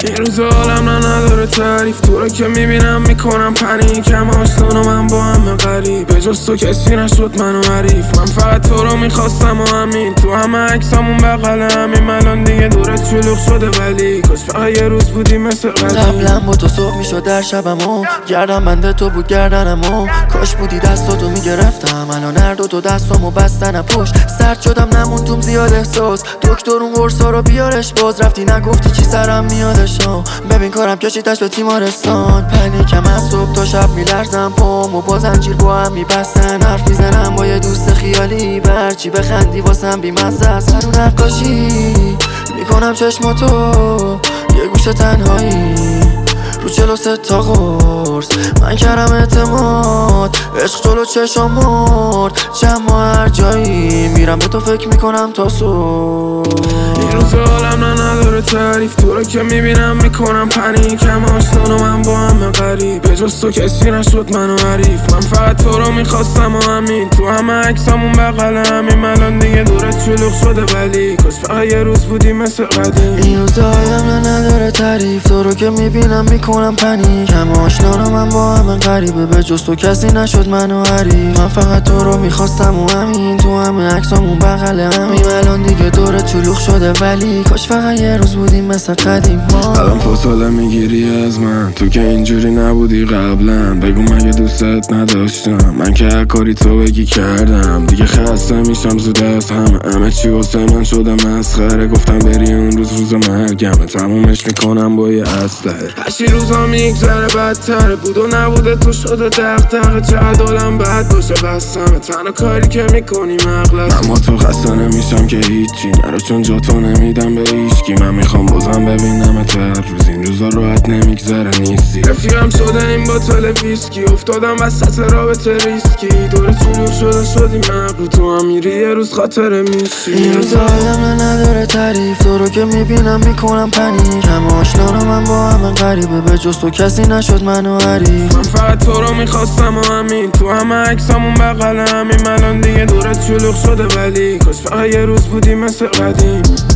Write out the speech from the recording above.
این روزا حالم نداره تعریف، تو رو که میبینم میکنم پنیک. هم آشنا و من با همه غریب، به جز تو کسی نشد منو حریف. من فقط تو رو میخواستم و همین، تو همه عکسامون بغل همین. الان دیگه دورت شلوغ شده ولی کاش فقط یه روز بودی مثل قدیم. قبلا با تو صبح میشد در شبمو، گردم بنده تو بود گردنمو. کاش بودی دستاتو میگرفتم، الان هر دو دستامو بستن پشت. سرد شدم نموندم زیاد احساس، دکتر اون قرصا رو بیارش. باز رفتی نگفتی چی سرم میادش. ببین کارم کشیدش به تیمارستان. پنیکم از صبح تا شب میلرزم، پامو با زنجیر با هم میبستن. حرف میزنم با یه دوست خیالی، برچی بخندی واسم بیمزه است. هر نقاشی میکنم چشماتو، یه گوشه تنهایی رو 43 تا قرص. من کردم اعتماد، عشق جلو چشم مرد. جمع هر جایی میرم به تو فکر میکنم تا صبح. این روزا حالم نداره تعریف، تو رو که میبینم میکنم پنیک. هم آشنا و من با همه غریب، به جز تو کسی نشد منو حریف. من فقط تو رو میخواستم و همین، تو همه عکسامون بغل همین. الان دیگه دورت شلوغ شده ولی کاش فقط یه روز بودی مثل قدیم. این روزا حالم نداره تعریف، تو رو که میبینم میکنم پنیک. هم آشنا و من با همه غریبه، به جز تو کسی نشد منو حریف. من فقط تو رو میخواستم و همین، تو همه عکسامون بغل همین. الان دیگه دورت شلوغ شده ولی کاش فقط یه روز بودیم مثل قدیم. الان فاصله میگیری از من، تو که اینجوری نبودی قبلا. بگو مگه دوستت نداشتم، من که هر کاری تو بگی کردم. دیگه خسته میشم زود از همه چی واسه من شده مسخره. گفتم بری اون روز مرگمه، تمومش میکنم با یه اسلحه. هرچی روزا میگذره بدتره، بود و نبوده تو شده دغدغه. چقدر حالم بد باشه بستمه، تنها کاری که میکنی مغلطه. اما تو خسته نمیشم که هیچی نرو، چون جا تو نمیدم به هیچکی. من میخوام بازم ببینم هر روز، این روزا راحت نمیگذره نیستی. رفیقم شده این باتل ویسکی، افتادم وسط رابطه ریسکی. دور شلوغ شده شدی مغلوب، تو هم میری یه روز خاطره میشی. این روزا حالم نداره تعریف، تو رو که میبینم میکنم پنیک. هم آشنا و من با همه غریبه، به جز تو کسی نشد منو حریف. من فقط تو رو میخواستم و همین، تو همه عکسامون بغل همین. الان دیگه دورت شلوغ شده ولی کاش فقط یه روز بودی مثل قدیم.